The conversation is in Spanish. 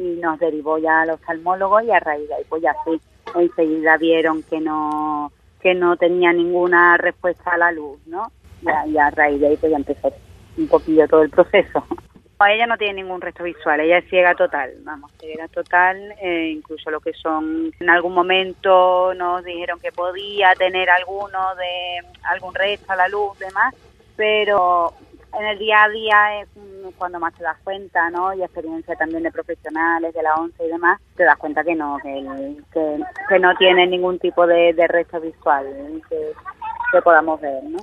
y nos derivó ya al oftalmólogo, y a raíz de ahí pues ya sí, enseguida vieron que no tenía ninguna respuesta a la luz, ¿no? Y a raíz de ahí pues ya empezó un poquillo todo el proceso. Ella no tiene ningún resto visual, ella es ciega total, ceguera total, incluso lo que son, en algún momento nos dijeron que podía tener algún resto a la luz, demás, pero en el día a día es cuando más te das cuenta, ¿no? Y experiencia también de profesionales de la ONCE y demás, te das cuenta que no, que no tiene ningún tipo de resto visual que podamos ver, ¿no?